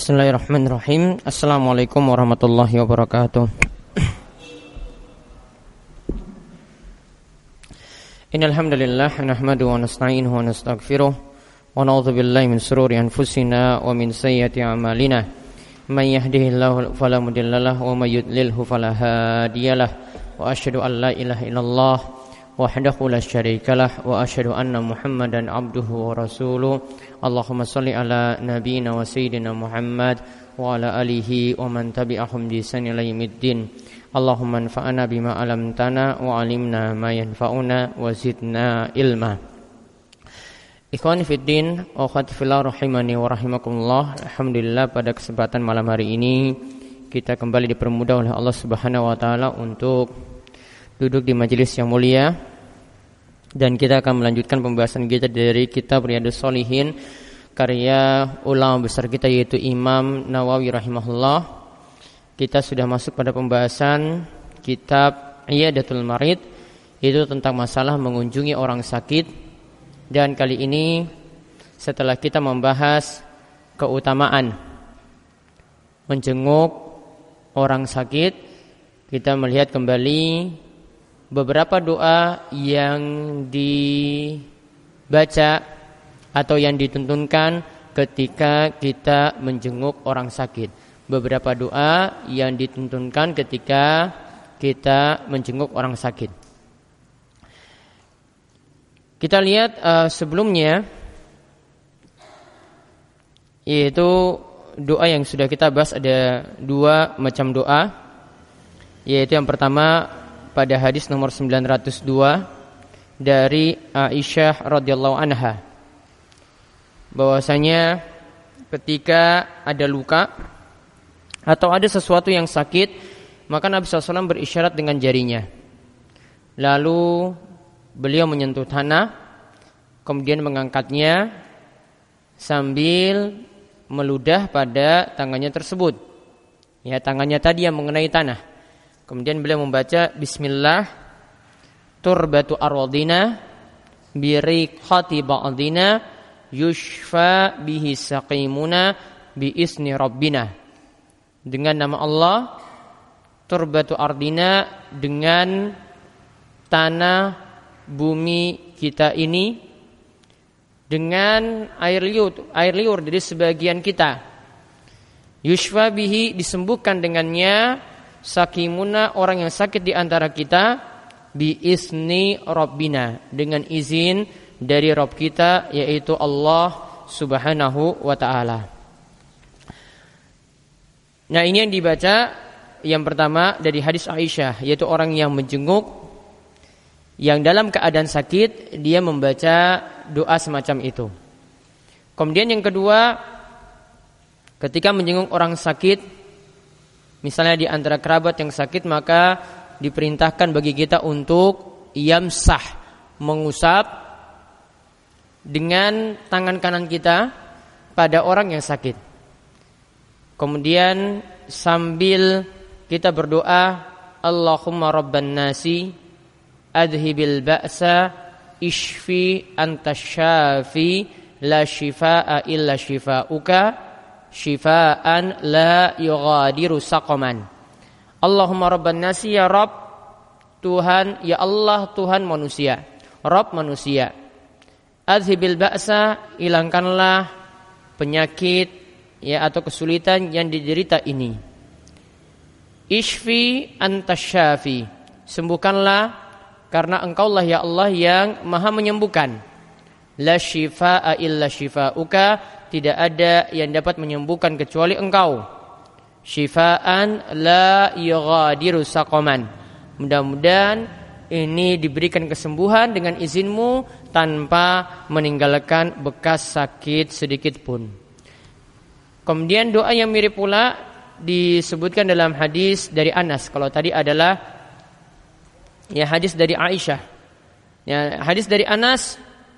Bismillahirrahmanirrahim. Assalamualaikum warahmatullahi wabarakatuh. Innal hamdalillah nahmaduhu wa nasta'inuhu wa nastaghfiruh wa na'udzu billahi min shururi anfusina wa min sayyiati a'malina. May yahdihillahu fala mudilla lahu wa may yudlilhu fala hadiyalah. Wa asyhadu an la ilaha illallah wahdahu la syarikalah wa asyhadu anna Muhammadan abduhu wa rasuluh. Allahumma shalli ala nabiyyina wa sayyidina Muhammad wa ala alihi wa man tabi'ahum bi ihsan ila yaumiddin. Allahumma anfa'na bima 'allamtana wa 'allimna ma yanfa'una wa zidna ilma. Ikhwani fid din, akhwati fillah rahimani wa rahimakumullah. Alhamdulillah pada kesempatan malam hari ini kita kembali dipermudah oleh Allah Subhanahu wa taala untuk duduk di majelis yang mulia, dan kita akan melanjutkan pembahasan kita dari kitab Riyadhus Shalihin karya ulama besar kita yaitu Imam Nawawi rahimahullah. Kita sudah masuk pada pembahasan kitab Iyadatul Marid, itu tentang masalah mengunjungi orang sakit. Dan kali ini setelah kita membahas keutamaan menjenguk orang sakit, kita melihat kembali beberapa doa yang dibaca atau yang dituntunkan ketika kita menjenguk orang sakit. Beberapa doa yang dituntunkan ketika kita menjenguk orang sakit. Kita lihat sebelumnya, yaitu doa yang sudah kita bahas. Ada dua macam doa, yaitu yang pertama pada hadis nomor 902 dari Aisyah radhiyallahu anha, bahwasanya ketika ada luka atau ada sesuatu yang sakit, maka Nabi SAW berisyarat dengan jarinya. Lalu beliau menyentuh tanah, kemudian mengangkatnya sambil meludah pada tangannya tersebut. Ya, tangannya tadi yang mengenai tanah. Kemudian beliau membaca Bismillah turbatu arwadina biriqati ba'dina yushfa bihi saqimuna biizni rabbina. Dengan nama Allah, turbatu ardina, dengan tanah bumi kita ini, dengan air liur dari sebagian kita. Yushfa bihi, disembuhkan dengannya, sakimuna, orang yang sakit di antara kita, biizni rabbina, dengan izin dari Rabb kita, yaitu Allah Subhanahu wa ta'ala. Nah, ini yang dibaca yang pertama dari hadis Aisyah, yaitu orang yang menjenguk, yang dalam keadaan sakit, dia membaca doa semacam itu. Kemudian yang kedua, ketika menjenguk orang sakit, misalnya di antara kerabat yang sakit, maka diperintahkan bagi kita untuk yamsah, mengusap dengan tangan kanan kita pada orang yang sakit. Kemudian sambil kita berdoa, Allahumma rabban nasi adhibil ba'sa ishfi antas syafi la shifaa illa shifauka shifaan la yughadiru saqaman. Allahumma rabban nasi, ya Rabb, Tuhan, ya Allah, Tuhan manusia, Rabb manusia. Adhibil ba'sa, hilangkanlah penyakit, ya, atau kesulitan yang diderita ini. Ishfi antas syafi, sembuhkanlah karena Engkaulah ya Allah yang maha menyembuhkan. La shifaa illa shifauka, tidak ada yang dapat menyembuhkan kecuali Engkau. Shifaan la yughadiru saqaman, mudah-mudahan ini diberikan kesembuhan dengan izin-Mu tanpa meninggalkan bekas sakit sedikit pun. Kemudian doa yang mirip pula disebutkan dalam hadis dari Anas. Kalau tadi adalah ya hadis dari Aisyah, ya, hadis dari Anas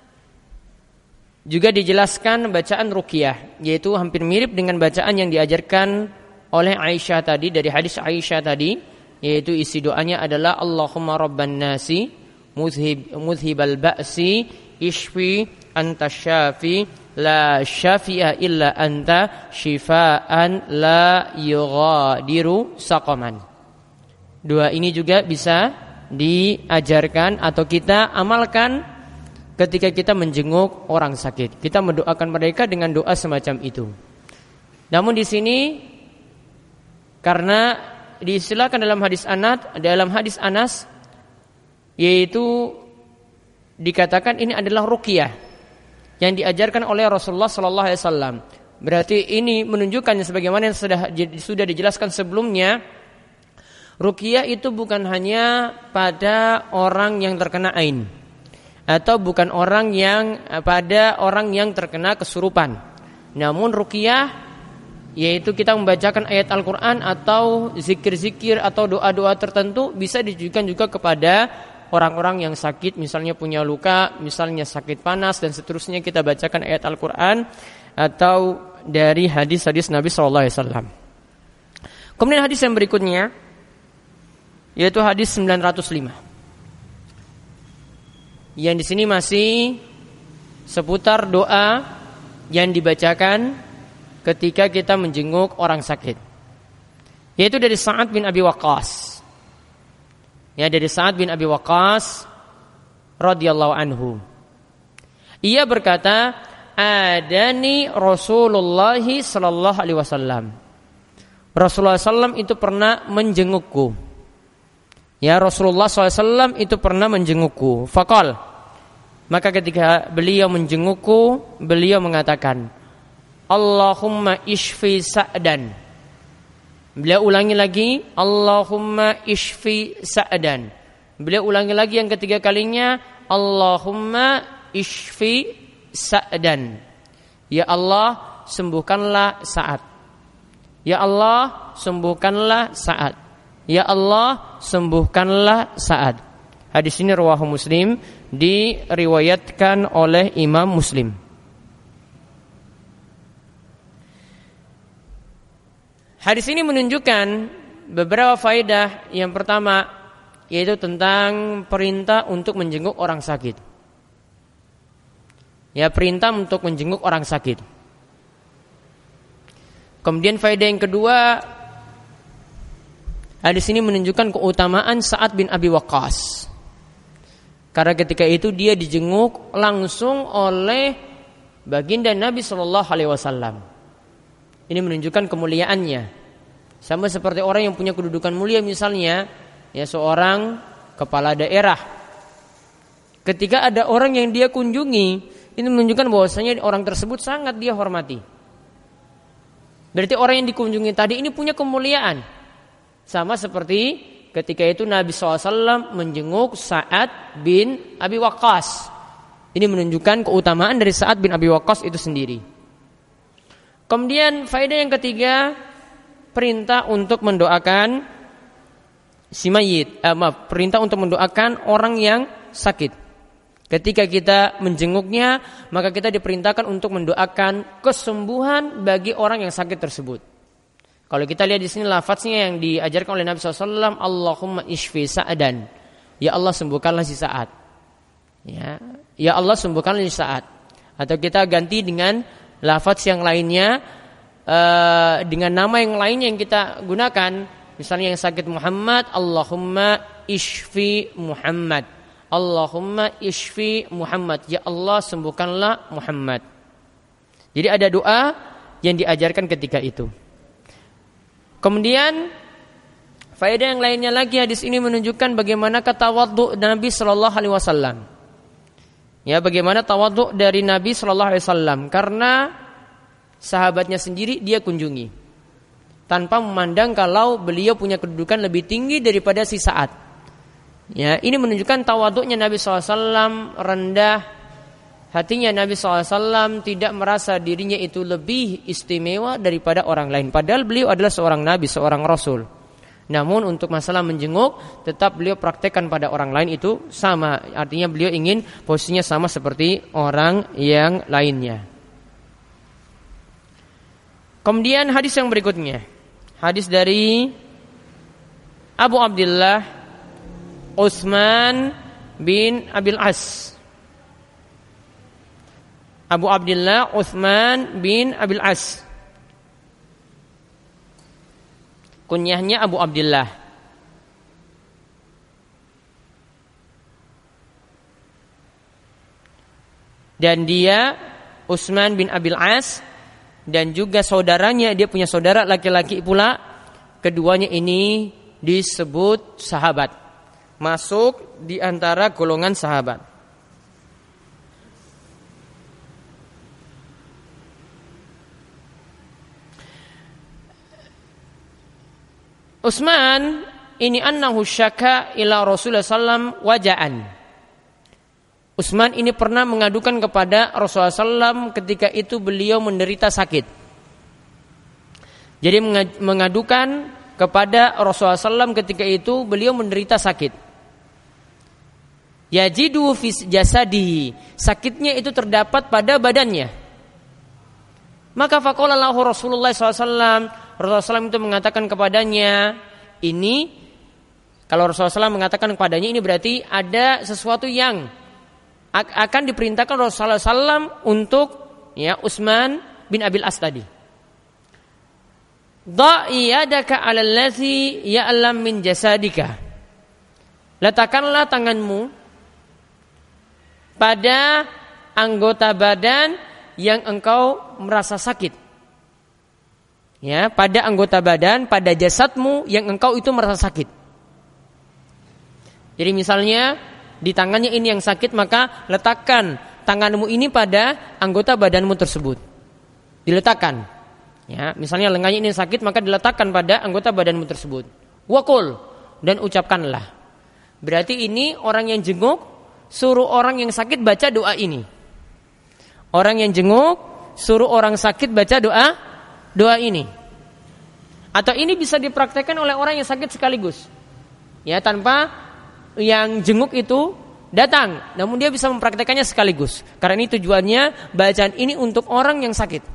juga dijelaskan bacaan ruqyah, yaitu hampir mirip dengan bacaan yang diajarkan oleh Aisyah tadi, dari hadis Aisyah tadi, yaitu isi doanya adalah Allahumma rabban nasi muzhibal ba'si ishfi antas syafi la syafi'a illa anta syifaan la yughadiru saqaman. Doa ini juga bisa diajarkan atau kita amalkan ketika kita menjenguk orang sakit. Kita mendoakan mereka dengan doa semacam itu. Namun di sini karena diistilahkan dalam hadis Anas yaitu dikatakan ini adalah ruqyah yang diajarkan oleh Rasulullah sallallahu alaihi wasallam. Berarti ini menunjukkan sebagaimana yang sudah dijelaskan sebelumnya, ruqyah itu bukan hanya pada orang yang terkena ain atau bukan pada orang yang terkena kesurupan. Namun ruqyah yaitu kita membacakan ayat Al-Qur'an atau zikir-zikir atau doa-doa tertentu bisa ditujukan juga kepada orang-orang yang sakit, misalnya punya luka, misalnya sakit panas dan seterusnya, kita bacakan ayat Al-Qur'an atau dari hadis-hadis Nabi sallallahu alaihi wasallam. Kemudian hadis yang berikutnya yaitu hadis 905. Yang di sini masih seputar doa yang dibacakan ketika kita menjenguk orang sakit. Yaitu dari Sa'ad bin Abi Waqqas. Ya, dari Sa'ad bin Abi Waqqas radhiyallahu anhu. Ia berkata, adani Rasulullah sallallahu alaihi wasallam. Rasulullah sallam itu pernah menjengukku. Ya, Rasulullah SAW itu pernah menjengukku. Faqal, maka ketika beliau menjengukku, beliau mengatakan, Allahumma ishfi Sa'dan. Beliau ulangi lagi, Allahumma ishfi Sa'dan. Beliau ulangi lagi yang ketiga kalinya, Allahumma ishfi Sa'dan. Ya Allah, sembuhkanlah Sa'ad. Ya Allah, sembuhkanlah Sa'ad. Ya Allah, sembuhkanlah Sa'ad. Hadis ini riwayat Muslim, diriwayatkan oleh Imam Muslim. Hadis ini menunjukkan beberapa faedah. Yang pertama yaitu tentang perintah untuk menjenguk orang sakit. Ya, perintah untuk menjenguk orang sakit. Kemudian faedah yang kedua, hadis ini menunjukkan keutamaan Sa'ad bin Abi Waqqas. Karena ketika itu dia dijenguk langsung oleh baginda Nabi sallallahu alaihi wasallam. Ini menunjukkan kemuliaannya. Sama seperti orang yang punya kedudukan mulia, misalnya ya seorang kepala daerah. Ketika ada orang yang dia kunjungi, ini menunjukkan bahwasanya orang tersebut sangat dia hormati. Berarti orang yang dikunjungi tadi ini punya kemuliaan. Sama seperti ketika itu Nabi SAW menjenguk Sa'ad bin Abi Waqqas. Ini menunjukkan keutamaan dari Sa'ad bin Abi Waqqas itu sendiri. Kemudian faedah yang ketiga, perintah untuk mendoakan si mayit. Perintah untuk mendoakan orang yang sakit. Ketika kita menjenguknya, maka kita diperintahkan untuk mendoakan kesembuhan bagi orang yang sakit tersebut. Kalau kita lihat di sini lafaznya yang diajarkan oleh Nabi SAW, Allahumma ishfi Sa'dan. Ya Allah, sembuhkanlah si Sa'ad. Ya Allah, sembuhkanlah si Sa'ad. Atau kita ganti dengan lafaz yang lainnya, dengan nama yang lainnya yang kita gunakan. Misalnya yang sakit Muhammad, Allahumma ishfi Muhammad. Allahumma ishfi Muhammad. Ya Allah, sembuhkanlah Muhammad. Jadi ada doa yang diajarkan ketika itu. Kemudian faedah yang lainnya lagi, hadis ini menunjukkan bagaimana tawadhu Nabi sallallahu alaihi wasallam. Ya, bagaimana tawadhu dari Nabi sallallahu alaihi wasallam, karena sahabatnya sendiri dia kunjungi tanpa memandang kalau beliau punya kedudukan lebih tinggi daripada si Sa'ad. Ya, ini menunjukkan tawadhunya Nabi sallallahu alaihi wasallam, rendah hatinya Nabi SAW, tidak merasa dirinya itu lebih istimewa daripada orang lain. Padahal beliau adalah seorang Nabi, seorang Rasul. Namun untuk masalah menjenguk, tetap beliau praktekkan pada orang lain itu sama. Artinya beliau ingin posisinya sama seperti orang yang lainnya. Kemudian hadis yang berikutnya, hadis dari Abu Abdullah Utsman bin Abil As Abu Abdullah Utsman bin Abil As. Kunyahnya Abu Abdullah. Dan dia Utsman bin Abil As, dan juga saudaranya, dia punya saudara laki-laki pula. Keduanya ini disebut sahabat, masuk di antara golongan sahabat. Utsman ini annahu syaka ila Rasulullah sallam waja'an. Utsman ini pernah mengadukan kepada Rasulullah sallam ketika itu beliau menderita sakit. Jadi mengadukan kepada Rasulullah sallam ketika itu beliau menderita sakit. Yajidu fi jasadihi, sakitnya itu terdapat pada badannya. Maka faqala lahu Rasulullah SAW, Rasulullah SAW itu mengatakan kepadanya, ini kalau Rasulullah SAW mengatakan kepadanya, ini berarti ada sesuatu yang akan diperintahkan Rasulullah SAW untuk ya Utsman bin Abil As tadi. Dha'i yadaka 'alal ladzi ya'lam min jasadika. Letakkanlah tanganmu pada anggota badan yang engkau merasa sakit. Ya, pada anggota badan, pada jasadmu yang engkau itu merasa sakit. Jadi misalnya di tangannya ini yang sakit, maka letakkan tanganmu ini pada anggota badanmu tersebut. Diletakkan. Ya, misalnya lengannya ini sakit, maka diletakkan pada anggota badanmu tersebut. Waqul, dan ucapkanlah. Berarti ini orang yang jenguk suruh orang yang sakit baca doa ini. Orang yang jenguk suruh orang sakit baca doa ini. Atau ini bisa dipraktekkan oleh orang yang sakit sekaligus. Ya, tanpa yang jenguk itu datang, namun dia bisa mempraktekannya sekaligus. Karena ini tujuannya bacaan ini untuk orang yang sakit.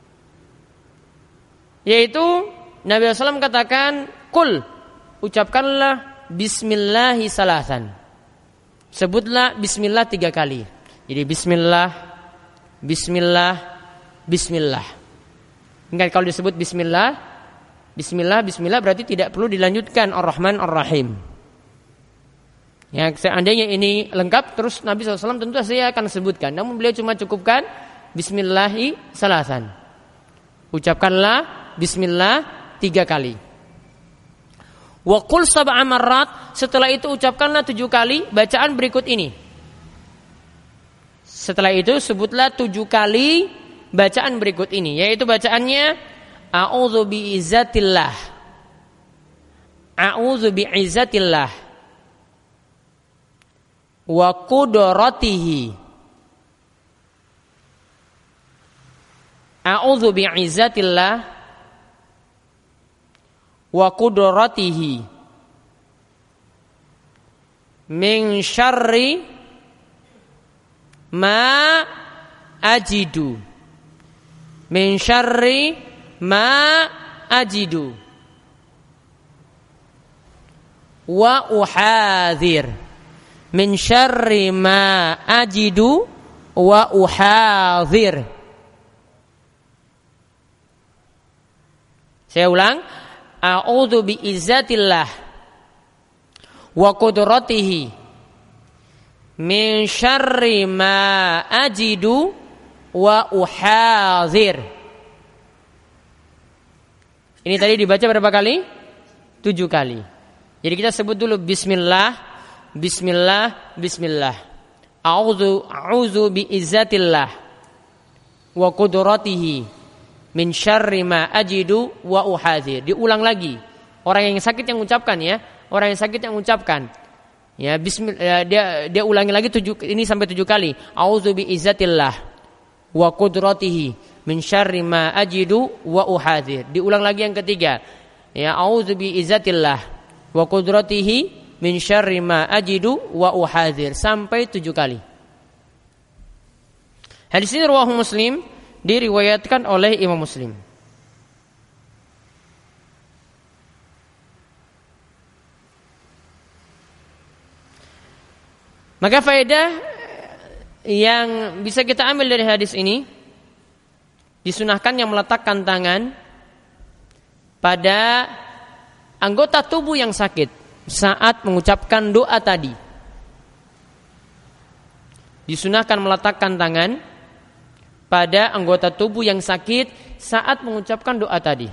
Yaitu Nabi SAW katakan, "Qul," ucapkanlah bismillahi salasan. Sebutlah bismillah 3 kali. Jadi bismillah, bismillah, bismillah. Ingat kalau disebut bismillah, bismillah, bismillah berarti tidak perlu dilanjutkan ar-Rahman ar-Rahim. Ya, seandainya ini lengkap terus Nabi SAW tentu saya akan sebutkan. Namun beliau cuma cukupkan bismillahi salasan. Ucapkanlah bismillah 3 kali. Wa qul sab'a marrat, setelah itu ucapkanlah 7 kali bacaan berikut ini. Setelah itu sebutlah 7 kali bacaan berikut ini, yaitu bacaannya a'udzu bi'izzatillah, a'udzu bi'izzatillah wa qudratihi, a'udzu bi'izzatillah wa qudratihi min syarri ma ajidu, min syarri ma ajidu wa uhadhir, min syarri ma ajidu wa uhadhir. Saya ulang, a'udzu bi'izzatillah wa qudratihi min syarri ma ajidu wa uhadhir. Ini tadi dibaca berapa kali? 7 kali. Jadi kita sebut dulu bismillah, bismillah, bismillah. A'udzu bi'izzatillah wa qudratihi min syarri ma ajidu wa uhadhir. Diulang lagi. Orang yang sakit yang ucapkan ya, orang yang sakit yang ucapkan. Ya, bismillah, dia ulangi lagi 7 ini sampai 7 kali. A'udzu bi'izzatillah wa qudratihi min syarri ma ajidu wa uhadhir. Diulang lagi yang ketiga. Ya, a'udzu bi'izzatillah wa qudratihi min syarri ma ajidu wa uhadhir sampai 7 kali. Hadis ini riwayat Muslim, diriwayatkan oleh Imam Muslim. Maka faedah yang bisa kita ambil dari hadis ini, disunahkannya meletakkan tangan pada anggota tubuh yang sakit saat mengucapkan doa tadi. Disunahkan meletakkan tangan pada anggota tubuh yang sakit saat mengucapkan doa tadi.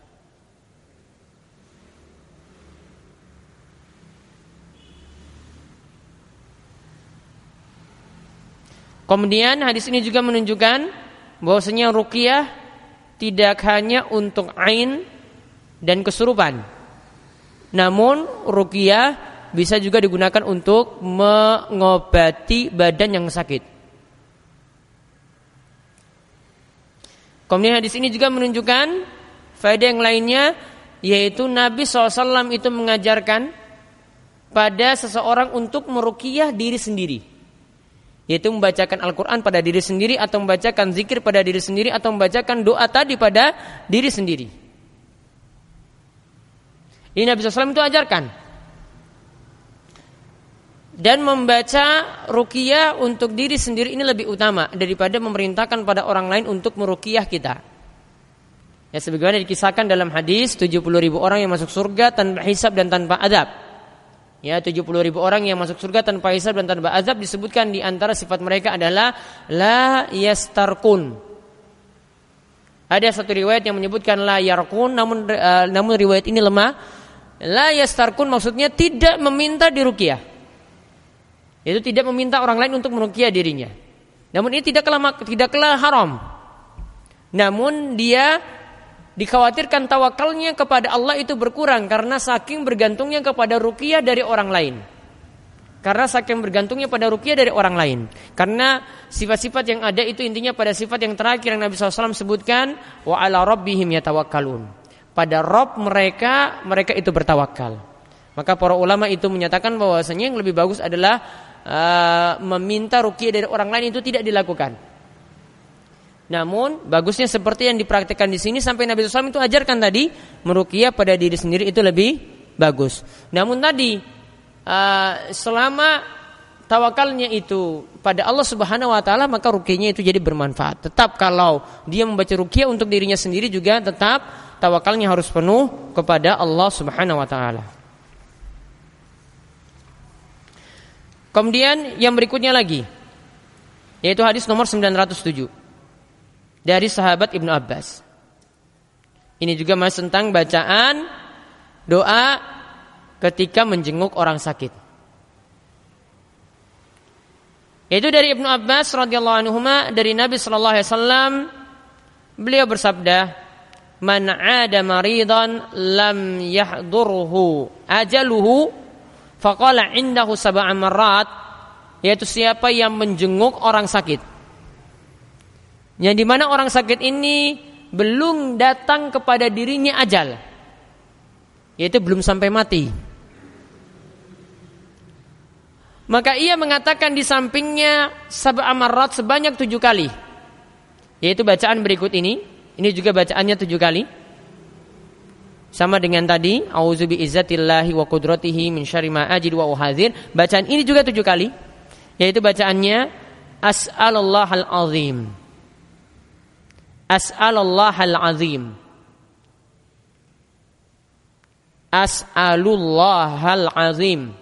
Kemudian hadis ini juga menunjukkan bahwasanya ruqyah tidak hanya untuk ain dan kesurupan. Namun ruqyah bisa juga digunakan untuk mengobati badan yang sakit. Kemudian hadis ini juga menunjukkan faedah yang lainnya, yaitu Nabi SAW itu mengajarkan pada seseorang untuk meruqyah diri sendiri, yaitu membacakan Al-Quran pada diri sendiri, atau membacakan zikir pada diri sendiri, atau membacakan doa tadi pada diri sendiri. Ini Nabi SAW itu ajarkan. Dan membaca ruqyah untuk diri sendiri ini lebih utama daripada memerintahkan pada orang lain untuk meruqyah kita. Ya, sebagaimana dikisahkan dalam hadis 70.000 orang yang masuk surga tanpa hisab dan tanpa azab. Ya, 70.000 orang yang masuk surga tanpa hisab dan tanpa azab, disebutkan di antara sifat mereka adalah la yastarqun. Ada satu riwayat yang menyebutkan la yarqun, namun riwayat ini lemah. La yastarqun maksudnya tidak meminta diruqyah. Yaitu tidak meminta orang lain untuk meruqyah dirinya. Namun ini tidaklah haram. Namun dia dikhawatirkan tawakalnya kepada Allah itu berkurang karena saking bergantungnya kepada ruqyah dari orang lain. Karena saking bergantungnya pada ruqyah dari orang lain. Karena sifat-sifat yang ada itu intinya pada sifat yang terakhir yang Nabi SAW sebutkan, wa ala rabbihim yatawakkalun. Pada Rabb mereka itu bertawakal. Maka para ulama itu menyatakan bahwasanya yang lebih bagus adalah meminta ruqyah dari orang lain itu tidak dilakukan. Namun bagusnya seperti yang dipraktikkan di sini sampai Nabi SAW itu ajarkan tadi, meruqyah pada diri sendiri itu lebih bagus. Namun tadi selama tawakalnya itu pada Allah Subhanahu wa taala, maka ruqyahnya itu jadi bermanfaat. Tetap kalau dia membaca ruqyah untuk dirinya sendiri juga tetap tawakalnya harus penuh kepada Allah Subhanahu wa taala. Kemudian yang berikutnya lagi, yaitu hadis nomor 907 dari sahabat Ibnu Abbas. Ini juga masih tentang bacaan doa ketika menjenguk orang sakit. Yaitu dari Ibnu Abbas radhiyallahu anhuma, dari Nabi sallallahu alaihi wasallam, beliau bersabda, "Man 'ada maridan lam yahdurhu ajaluhu faqala 'indahu sab'a marrat," yaitu siapa yang menjenguk orang sakit, yang dimana orang sakit ini belum datang kepada dirinya ajal, yaitu belum sampai mati, maka ia mengatakan di sampingnya sab'a marrat, sebanyak 7 kali, yaitu bacaan berikut ini. Ini juga bacaannya 7 kali, sama dengan tadi, a'udzu bi'izzatillahi wa qudratihi min syarri ma ajidu wa uhadzir. Bacaan ini juga 7 kali, yaitu bacaannya as'alallahal azim, as'alallahal azim, as'alullahal azim,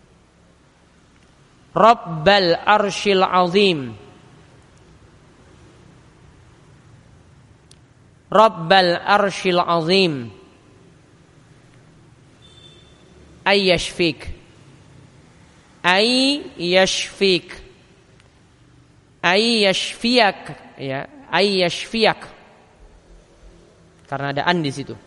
rabbal arsyil azim, rabbal arsyil azim, ayyashfik, ayyashfik, ayyashfiyak, ya, ayyashfiyak, karena ada an di situ.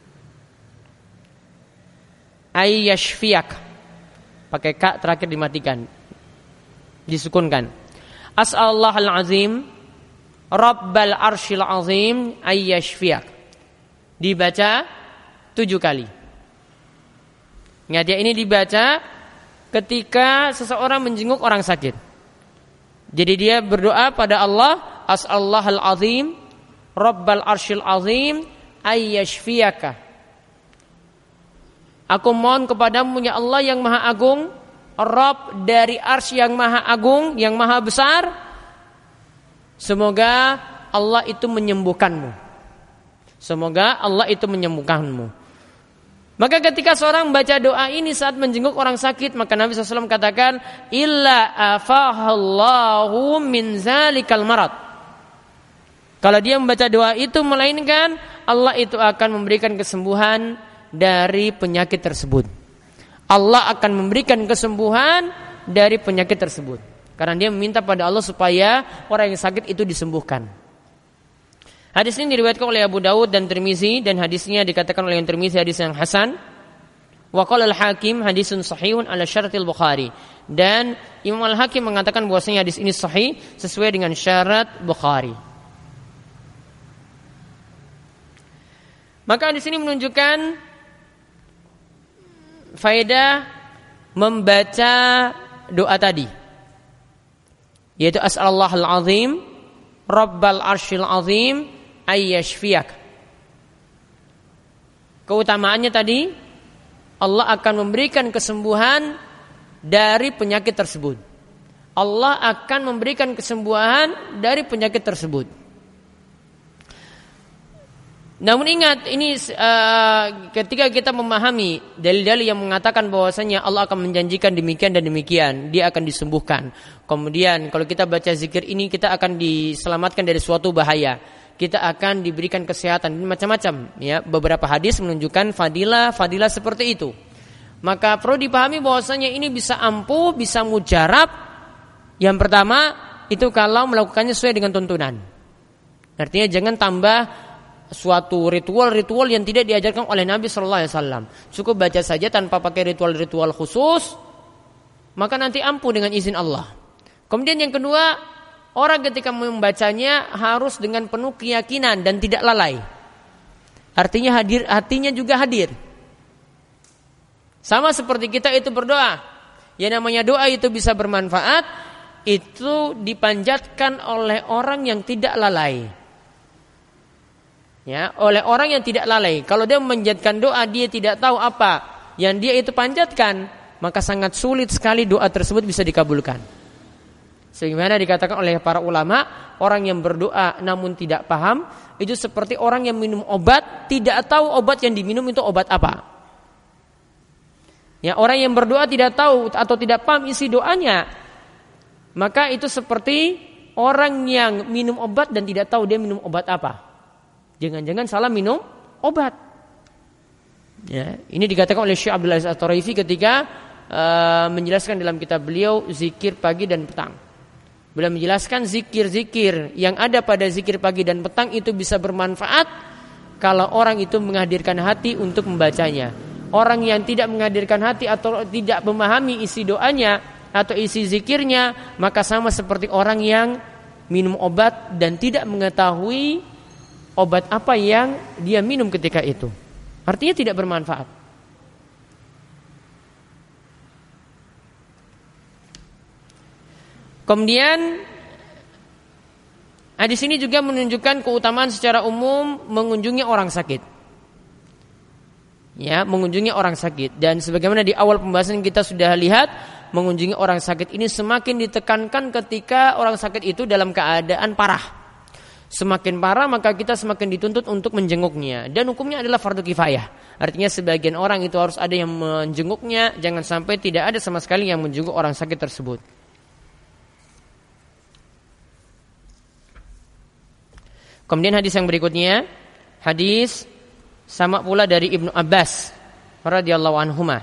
Ayyashfiyak, pakai ka terakhir dimatikan, disukunkan. As'alallahal azim, rabbal arsyil azim, ayyashfiyak. Dibaca 7 kali. Ingat ya, ini dibaca ketika seseorang menjenguk orang sakit. Jadi dia berdoa pada Allah, as'alallahal azim, rabbal arsyil azim, ayyashfiyaka. Aku mohon kepadamu ya Allah yang maha agung, Rabb dari arsy yang maha agung, yang maha besar, semoga Allah itu menyembuhkanmu. Semoga Allah itu menyembuhkanmu. Maka ketika seorang membaca doa ini saat menjenguk orang sakit, maka Nabi SAW katakan, illa afahallahu min zalikal marad. Kalau dia membaca doa itu, melainkan Allah itu akan memberikan kesembuhan dari penyakit tersebut. Allah akan memberikan kesembuhan dari penyakit tersebut. Karena dia meminta pada Allah supaya orang yang sakit itu disembuhkan. Hadis ini diriwayatkan oleh Abu Dawud dan Tirmizi, dan hadisnya dikatakan oleh Tirmizi hadis yang hasan. Wa qala al-Hakim hadisun sahihun ala syaratil Bukhari. Dan Imam Al-Hakim mengatakan bahwasanya hadis ini sahih sesuai dengan syarat Bukhari. Maka hadis ini menunjukkan faedah membaca doa tadi, yaitu as'alallahal azim rabbal arsyil azim ayyashfiyak. Keutamaannya tadi, Allah akan memberikan kesembuhan dari penyakit tersebut. Allah akan memberikan kesembuhan dari penyakit tersebut. Namun ingat, ini ketika kita memahami dalil-dalil yang mengatakan bahwasanya Allah akan menjanjikan demikian dan demikian, dia akan disembuhkan. Kemudian kalau kita baca zikir ini, kita akan diselamatkan dari suatu bahaya. Kita akan diberikan kesehatan, macam-macam. Ya, beberapa hadis menunjukkan fadilah seperti itu. Maka perlu dipahami bahwasanya ini bisa ampuh, bisa mujarab. Yang pertama itu kalau melakukannya sesuai dengan tuntunan. Artinya jangan tambah suatu ritual-ritual yang tidak diajarkan oleh Nabi SAW. Cukup baca saja tanpa pakai ritual-ritual khusus, maka nanti ampuh dengan izin Allah. Kemudian yang kedua, orang ketika membacanya harus dengan penuh keyakinan dan tidak lalai. Artinya hatinya juga hadir. Sama seperti kita itu berdoa. Yang namanya doa itu bisa bermanfaat, itu dipanjatkan oleh orang yang tidak lalai. Ya, oleh orang yang tidak lalai. Kalau dia memanjatkan doa, dia tidak tahu apa yang dia itu panjatkan, maka sangat sulit sekali doa tersebut bisa dikabulkan. Sebagaimana dikatakan oleh para ulama, orang yang berdoa namun tidak paham, itu seperti orang yang minum obat, tidak tahu obat yang diminum itu obat apa. Ya, orang yang berdoa tidak tahu atau tidak paham isi doanya, maka itu seperti orang yang minum obat dan tidak tahu dia minum obat apa. Jangan-jangan salah minum obat. Ya, ini dikatakan oleh Syekh Abdul Aziz At-Taraifi ketika menjelaskan dalam kitab beliau zikir pagi dan petang. Beliau menjelaskan zikir-zikir yang ada pada zikir pagi dan petang itu bisa bermanfaat kalau orang itu menghadirkan hati untuk membacanya. Orang yang tidak menghadirkan hati atau tidak memahami isi doanya atau isi zikirnya, maka sama seperti orang yang minum obat dan tidak mengetahui obat apa yang dia minum ketika itu. Artinya tidak bermanfaat. Kemudian hadis ini juga menunjukkan keutamaan secara umum mengunjungi orang sakit. Ya, mengunjungi orang sakit. Dan sebagaimana di awal pembahasan kita sudah lihat, mengunjungi orang sakit ini semakin ditekankan ketika orang sakit itu dalam keadaan parah. Semakin parah maka kita semakin dituntut untuk menjenguknya. Dan hukumnya adalah fardu kifayah. Artinya sebagian orang itu harus ada yang menjenguknya. Jangan sampai tidak ada sama sekali yang menjenguk orang sakit tersebut. Kemudian hadis yang berikutnya, hadis sama pula dari Ibnu Abbas radhiyallahu anhuma.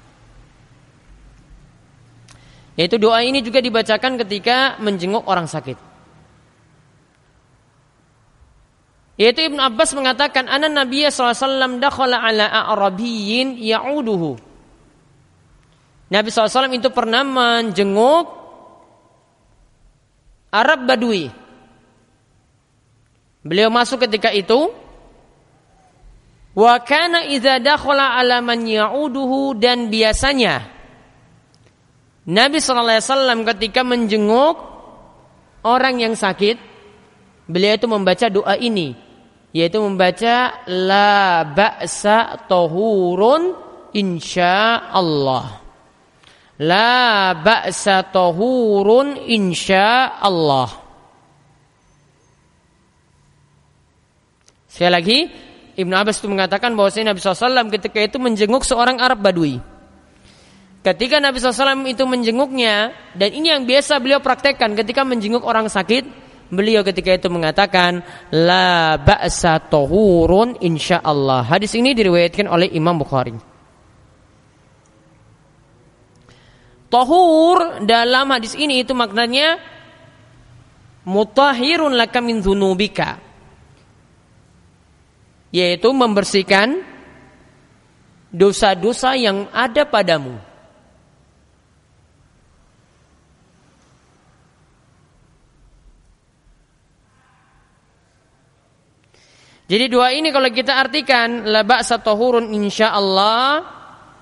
Yaitu doa ini juga dibacakan ketika menjenguk orang sakit. Yaitu Ibnu Abbas mengatakan, anna Nabiya SAW dakhala ala a'rabiyyin ya'uduhu. Nabi SAW itu pernah menjenguk Arab Badui. Beliau masuk ketika itu. Wa kana idza dakhala ala man ya'uduhu, dan biasanya Nabi SAW ketika menjenguk orang yang sakit, beliau itu membaca doa ini, yaitu membaca la ba'sa tahurun insyaallah. La ba'sa tahurun insyaallah. Sekali lagi, Ibnu Abbas itu mengatakan bahwasanya Nabi SAW ketika itu menjenguk seorang Arab Badui. Ketika Nabi SAW itu menjenguknya, dan ini yang biasa beliau praktekkan ketika menjenguk orang sakit, beliau ketika itu mengatakan la ba'sa tahurun insyaallah. Hadis ini diriwayatkan oleh Imam Bukhari. Tahur dalam hadis ini itu maknanya mutahhirun laka min dzunubika, yaitu membersihkan dosa-dosa yang ada padamu. Jadi doa ini kalau kita artikan la ba'sa tahurun insyaallah,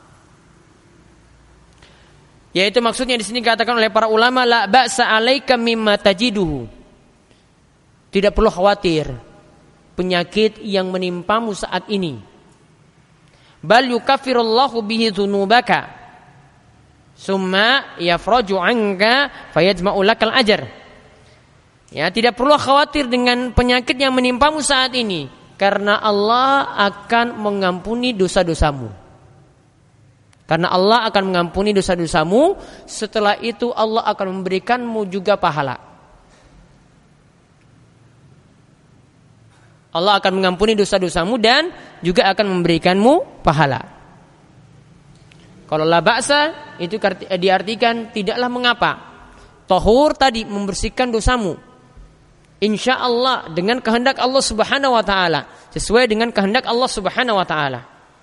yaitu maksudnya di sini dikatakan oleh para ulama la ba'sa 'alaika mimma tajiduhu. Tidak perlu khawatir penyakit yang menimpamu saat ini. Bal yukaffirullahu bihi dzunubaka. Summa yafraju 'anka fayajma'u lakal ajr. Ya, tidak perlu khawatir dengan penyakit yang menimpamu saat ini, karena Allah akan mengampuni dosa-dosamu. Karena Allah akan mengampuni dosa-dosamu, setelah itu Allah akan memberikanmu juga pahala. Allah akan mengampuni dosa-dosamu dan juga akan memberikanmu pahala. Kalau la ba'sa itu diartikan tidaklah mengapa. Tahur tadi membersihkan dosamu. Insya Allah dengan kehendak Allah Subhanahu wa taala, sesuai dengan kehendak Allah Subhanahu wa taala.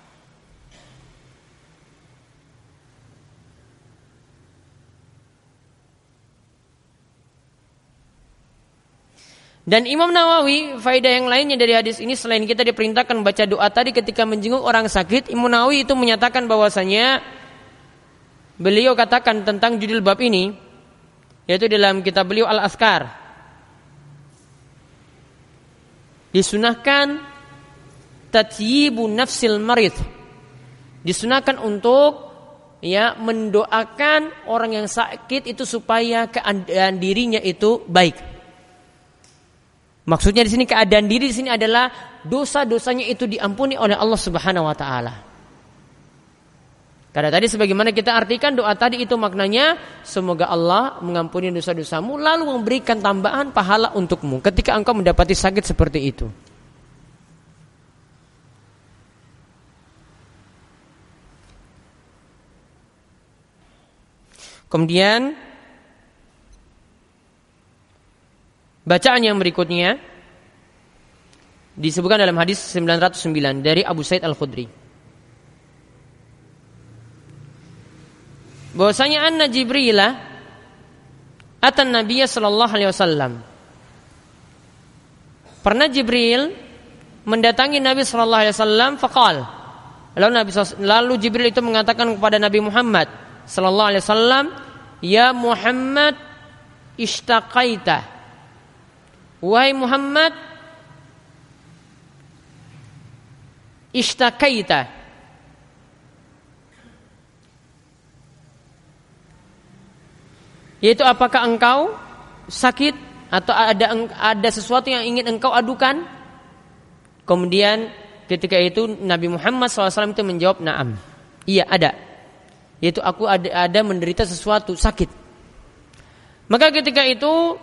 Dan Imam Nawawi, faedah yang lainnya dari hadis ini, selain kita diperintahkan baca doa tadi ketika menjenguk orang sakit, Imam Nawawi itu menyatakan bahwasanya beliau katakan tentang judul bab ini, yaitu dalam kitab beliau Al-Azkar, disunahkan tatyibun nafsil marid, disunahkan untuk mendoakan orang yang sakit itu supaya keadaan dirinya itu baik. Maksudnya di sini keadaan diri di sini adalah dosa-dosanya itu diampuni oleh Allah Subhanahu wa taala. Karena tadi sebagaimana kita artikan doa tadi itu maknanya semoga Allah mengampuni dosa-dosamu lalu memberikan tambahan pahala untukmu ketika engkau mendapati sakit seperti itu. Kemudian bacaan yang berikutnya disebutkan dalam hadis 909 dari Abu Sa'id Al-Khudri, bahwasanya anna Jibrilah atan Nabiyya sallallahu alaihi wasallam. Pernah Jibril mendatangi Nabi sallallahu alaihi wasallam, faqal. Lalu Jibril itu mengatakan kepada Nabi Muhammad sallallahu alaihi wasallam, ya Muhammad ishtaqaita. Wahai Muhammad, ishtaqaita. Yaitu apakah engkau sakit atau ada sesuatu yang ingin engkau adukan? Kemudian ketika itu Nabi Muhammad SAW itu menjawab, na'am, iya ada. Yaitu aku ada menderita sesuatu sakit. Maka ketika itu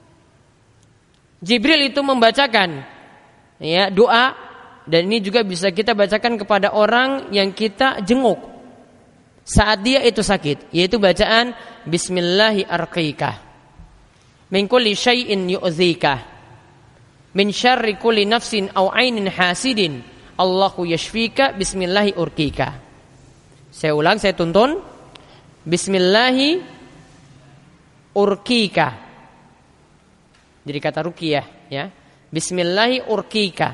Jibril itu membacakan doa, dan ini juga bisa kita bacakan kepada orang yang kita jenguk saat dia itu sakit, yaitu bacaan Bismillahi arqika min kulli syai'in yu'dzika min syarri kulli nafsin aw ainin hasidin Allahu yashfika Bismillahi urqika. Saya ulang, saya tuntun. Bismillahi urqika. Jadi kata ruqyah ya. Bismillahi urqika.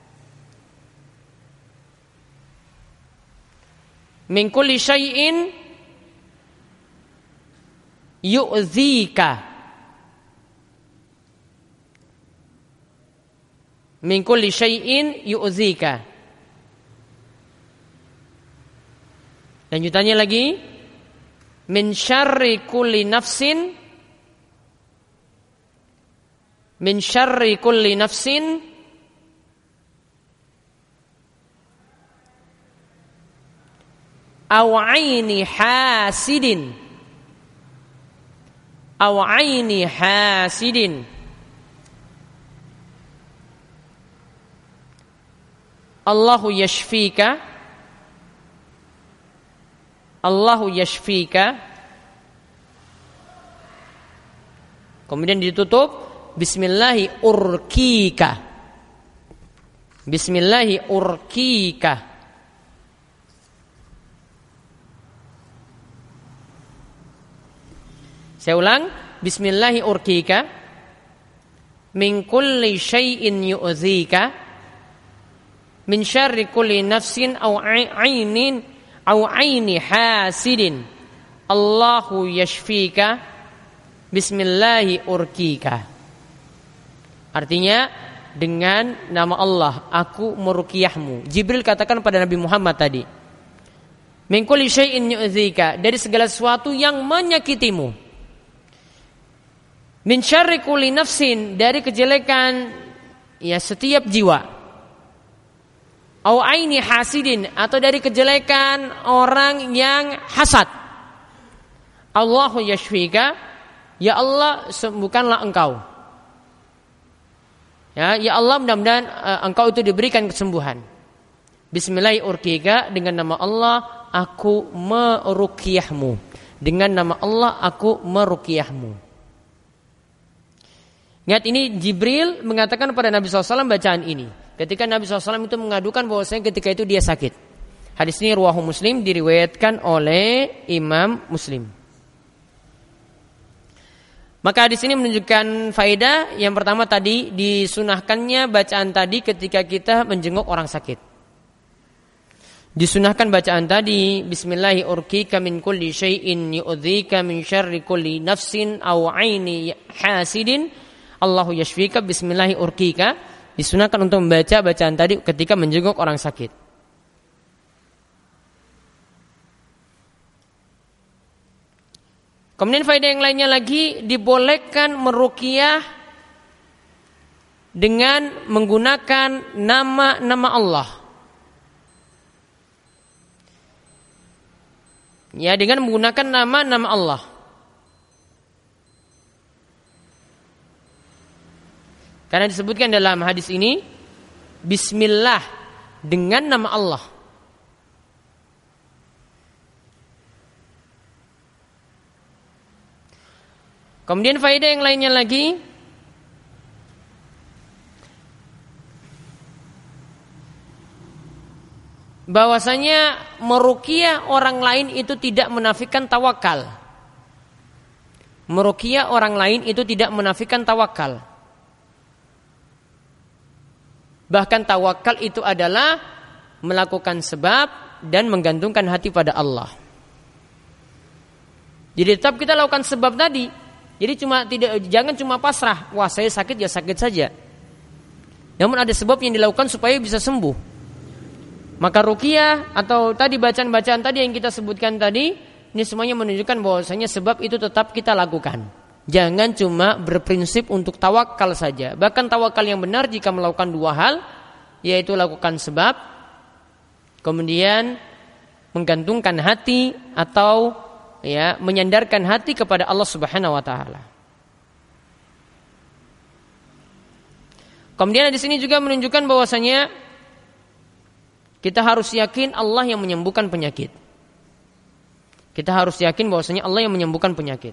Min kulli syai'in yu'dzika. Min kulli syai'in yu'dzika. Lanjutannya lagi. min syarri kulli nafsin aw aini hasidin Allahu yashfika. Kemudian ditutup bismillahi urkika. Saya ulang, bismillahi urkika min kulli syai'in yu'dzika min syarri kulli nafsin aw aini hasidin Allahu yashfika bismillahi urkika. Artinya, dengan nama Allah aku meruqyahmu. Jibril katakan pada Nabi Muhammad tadi, min kulli syai'in yu'dzika, dari segala sesuatu yang menyakitimu, min syarri kulli nafsin, dari kejelekan setiap jiwa, au aini hasidin, atau dari kejelekan orang yang hasad. Allahu yashfika, ya Allah sembuhkanlah engkau. Ya Allah, mudah-mudahan engkau itu diberikan kesembuhan. Bismillahi urkika, dengan nama Allah aku meruqyahmu. Dengan nama Allah aku meruqyahmu. Ingat, ini Jibril mengatakan kepada Nabi SAW bacaan ini ketika Nabi SAW itu mengadukan bahwasanya ketika itu dia sakit. Hadis ini riwayat Muslim, diriwayatkan oleh Imam Muslim. Maka hadis ini menunjukkan faedah. Yang pertama tadi, disunahkannya bacaan tadi ketika kita menjenguk orang sakit. Disunahkan bacaan tadi, bismillahi urkika min kulli syai'in yu'dzika min syarri kulli nafsin aw aini hasidin Allahu yashfika bismillahi urkika. Disunahkan untuk membaca bacaan tadi ketika menjenguk orang sakit. Kemudian faedah yang lainnya lagi, dibolehkan meruqyah dengan menggunakan nama-nama Allah. Ya, dengan menggunakan nama-nama Allah. Karena disebutkan dalam hadis ini, bismillah, dengan nama Allah. Kemudian faedah yang lainnya lagi, bahwasanya meruqyah orang lain itu tidak menafikan tawakal. Meruqyah orang lain itu tidak menafikan tawakal. Bahkan tawakal itu adalah melakukan sebab dan menggantungkan hati pada Allah. Jadi tetap kita lakukan sebab tadi. Jadi jangan cuma pasrah, wah saya sakit ya sakit saja. Namun ada sebab yang dilakukan supaya bisa sembuh. Maka ruqyah atau tadi bacaan-bacaan tadi yang kita sebutkan tadi, ini semuanya menunjukkan bahwasanya sebab itu tetap kita lakukan. Jangan cuma berprinsip untuk tawakal saja. Bahkan tawakal yang benar jika melakukan dua hal, yaitu lakukan sebab, kemudian menggantungkan hati atau menyandarkan hati kepada Allah Subhanahu wa taala. Kemudian di sini juga menunjukkan bahwasanya kita harus yakin Allah yang menyembuhkan penyakit. Kita harus yakin bahwasanya Allah yang menyembuhkan penyakit.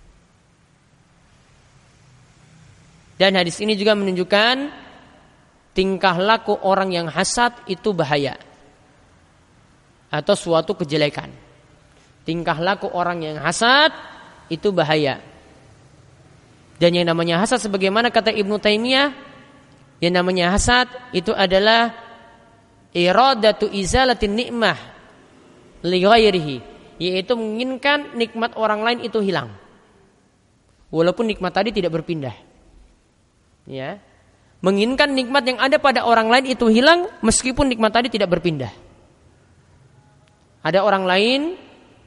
Dan hadis ini juga menunjukkan tingkah laku orang yang hasad itu bahaya atau suatu kejelekan. Tingkah laku orang yang hasad itu bahaya. Dan yang namanya hasad, sebagaimana kata Ibnu Taimiyah, yang namanya hasad itu adalah iradatu izalatin nikmah li ghairihi, yaitu menginginkan nikmat orang lain itu hilang walaupun nikmat tadi tidak berpindah. Ya, menginginkan nikmat yang ada pada orang lain itu hilang meskipun nikmat tadi tidak berpindah. Ada orang lain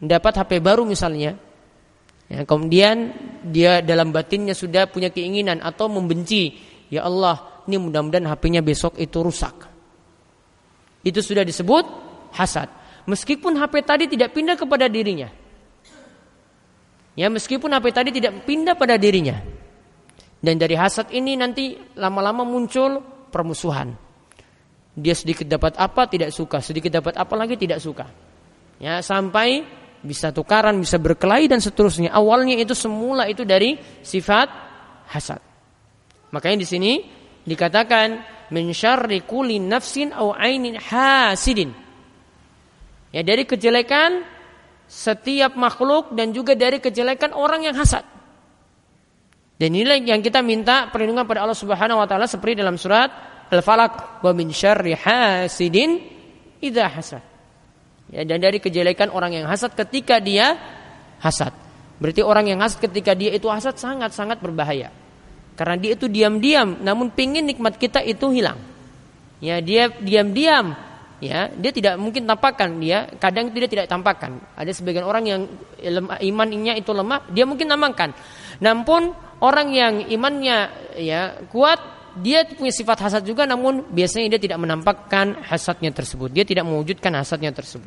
dapat HP baru misalnya, ya, kemudian dia dalam batinnya sudah punya keinginan atau membenci, ya Allah, ini mudah-mudahan HP-nya besok itu rusak. Itu sudah disebut hasad. Meskipun HP tadi tidak pindah kepada dirinya. Ya, meskipun HP tadi tidak pindah pada dirinya. Dan dari hasad ini nanti lama-lama muncul permusuhan. Dia sedikit dapat apa tidak suka, sedikit dapat apa lagi tidak suka. Ya, sampai bisa tukaran, bisa berkelahi dan seterusnya. Awalnya itu semula itu dari sifat hasad. Makanya di sini dikatakan min syarri kulli nafsin aw ainin hasidin. Ya, dari kejelekan setiap makhluk dan juga dari kejelekan orang yang hasad. Dan inilah yang kita minta perlindungan pada Allah Subhanahu wa taala seperti dalam surat Al-Falaq, wa min syarri hasidin idza hasad. Ya, dan dari kejelekan orang yang hasad ketika dia hasad. Berarti orang yang hasad ketika dia itu hasad sangat-sangat berbahaya. Karena dia itu diam-diam namun pingin nikmat kita itu hilang. Ya, dia diam-diam, ya, dia tidak mungkin tampakkan, dia kadang tidak tampakkan. Ada sebagian orang yang imannya itu lemah, dia mungkin tampakkan. Namun orang yang imannya ya kuat, dia punya sifat hasad juga, namun biasanya dia tidak menampakkan hasadnya tersebut. Dia tidak mewujudkan hasadnya tersebut.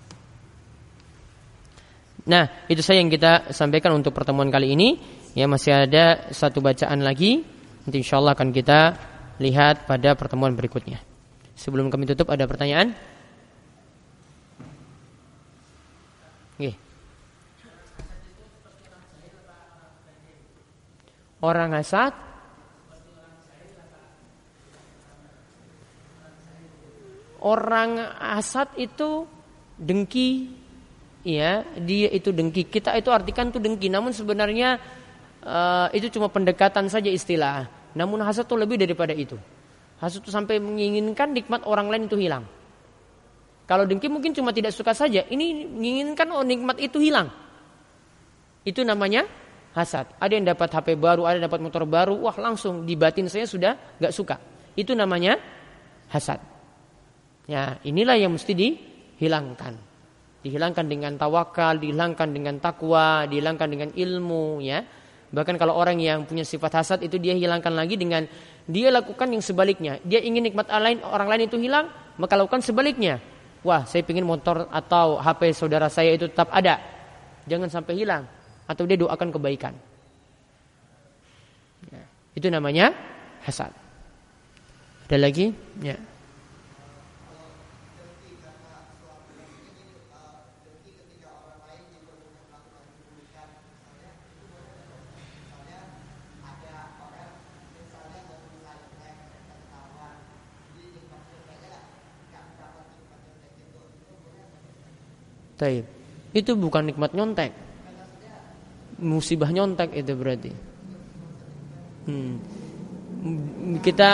Nah, itu saja yang kita sampaikan untuk pertemuan kali ini. Ya, masih ada satu bacaan lagi. Nanti insyaallah akan kita lihat pada pertemuan berikutnya. Sebelum kami tutup, ada pertanyaan? Oke. Orang hasad, orang hasad itu dengki, ya, dia itu dengki. Kita itu artikan itu dengki, namun sebenarnya itu cuma pendekatan saja istilah. Namun hasad itu lebih daripada itu. Hasad itu sampai menginginkan nikmat orang lain itu hilang. Kalau dengki mungkin cuma tidak suka saja. Ini menginginkan nikmat itu hilang. Itu namanya hasad. Ada yang dapat HP baru, ada yang dapat motor baru, wah langsung di batin saya sudah gak suka. Itu namanya hasad. Ya, inilah yang mesti dihilangkan. Dihilangkan dengan tawakal, dihilangkan dengan takwa, dihilangkan dengan ilmu, ya. Bahkan kalau orang yang punya sifat hasad itu dia hilangkan lagi dengan dia lakukan yang sebaliknya. Dia ingin nikmat orang lain itu hilang, maka lakukan sebaliknya. Wah, saya ingin motor atau HP saudara saya itu tetap ada, jangan sampai hilang. Atau dia doakan kebaikan. Ya, itu namanya hasad. Ada lagi? Ya. Taib. Itu bukan nikmat nyontek. Musibah nyontek itu berarti. Kita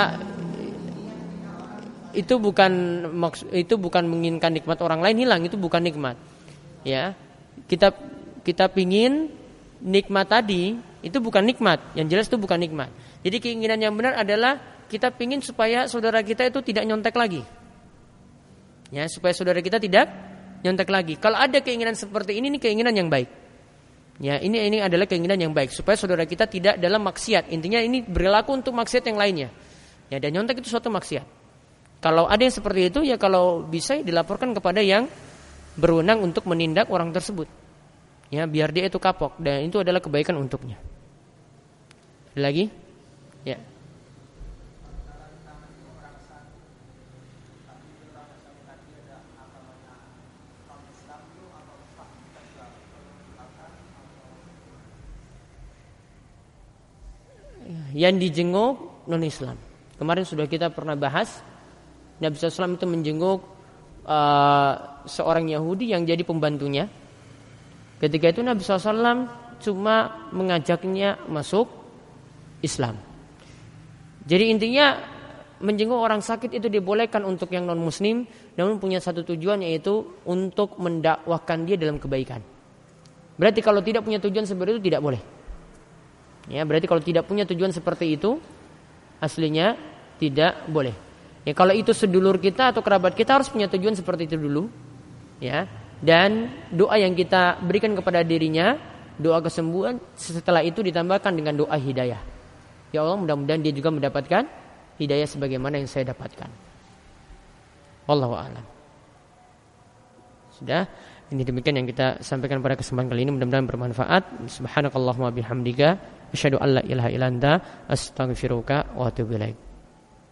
itu bukan menginginkan nikmat orang lain hilang, itu bukan nikmat. Ya. Kita pingin nikmat tadi itu bukan nikmat, yang jelas itu bukan nikmat. Jadi keinginan yang benar adalah kita pingin supaya saudara kita itu tidak nyontek lagi. Ya, supaya saudara kita tidak nyontek lagi. Kalau ada keinginan seperti ini keinginan yang baik. Ya, ini adalah keinginan yang baik supaya saudara kita tidak dalam maksiat. Intinya ini berlaku untuk maksiat yang lainnya. Ya, dan nyontek itu suatu maksiat. Kalau ada yang seperti itu, ya kalau bisa dilaporkan kepada yang berwenang untuk menindak orang tersebut. Ya, biar dia itu kapok dan itu adalah kebaikan untuknya. Ada lagi? Ya. Yang dijenguk non-Islam. Kemarin sudah kita pernah bahas, Nabi SAW itu menjenguk seorang Yahudi yang jadi pembantunya. Ketika itu Nabi SAW cuma mengajaknya masuk Islam. Jadi intinya menjenguk orang sakit itu dibolehkan untuk yang non-Muslim, namun punya satu tujuan, yaitu untuk mendakwahkan dia dalam kebaikan. Berarti kalau tidak punya tujuan seperti itu tidak boleh. Ya, berarti kalau tidak punya tujuan seperti itu aslinya tidak boleh. Ya, kalau itu sedulur kita atau kerabat kita harus punya tujuan seperti itu dulu. Ya, Dan doa yang kita berikan kepada dirinya, doa kesembuhan, setelah itu ditambahkan dengan doa hidayah. Ya Allah, mudah-mudahan dia juga mendapatkan hidayah sebagaimana yang saya dapatkan. Wallahu a'lam. Sudah, ini demikian yang kita sampaikan pada kesempatan kali ini, mudah-mudahan bermanfaat. Subhanakallahumma bihamdika asyhadu an la ilaha illa anta astaghfiruka wa atubu ilaik.